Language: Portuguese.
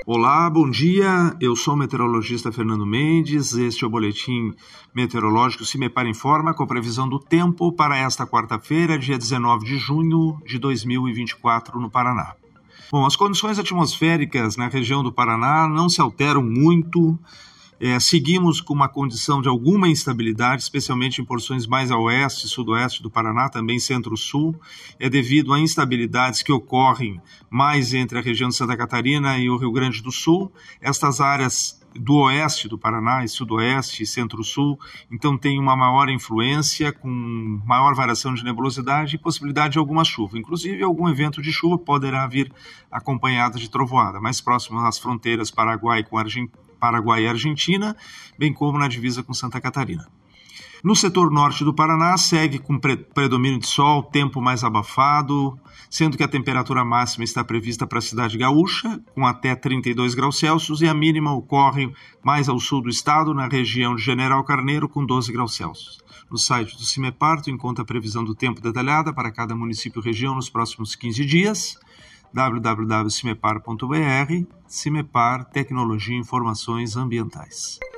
Olá, bom dia. Eu sou o meteorologista Fernando Mendes. Este é o boletim meteorológico CIMEPAR Informa com a previsão do tempo para esta quarta-feira, dia 19 de junho de 2024, no Paraná. Bom, as condições atmosféricas na região do Paraná não se alteram muito. Seguimos com uma condição de alguma instabilidade, especialmente em porções mais a oeste e sudoeste do Paraná, também centro-sul, devido a instabilidades que ocorrem mais entre a região de Santa Catarina e o Rio Grande do Sul. Estas áreas do oeste do Paraná, e sudoeste e centro-sul, então tem uma maior influência, com maior variação de nebulosidade e possibilidade de alguma chuva. Inclusive, algum evento de chuva poderá vir acompanhado de trovoada, mais próximo às fronteiras Paraguai e Argentina, bem como na divisa com Santa Catarina. No setor norte do Paraná, segue com predomínio de sol, tempo mais abafado, sendo que a temperatura máxima está prevista para a cidade gaúcha, com até 32 graus Celsius, e a mínima ocorre mais ao sul do estado, na região de General Carneiro, com 12 graus Celsius. No site do CIMEPAR, tu encontra a previsão do tempo detalhada para cada município e região nos próximos 15 dias, www.cimepar.br, CIMEPAR, Tecnologia e Informações Ambientais.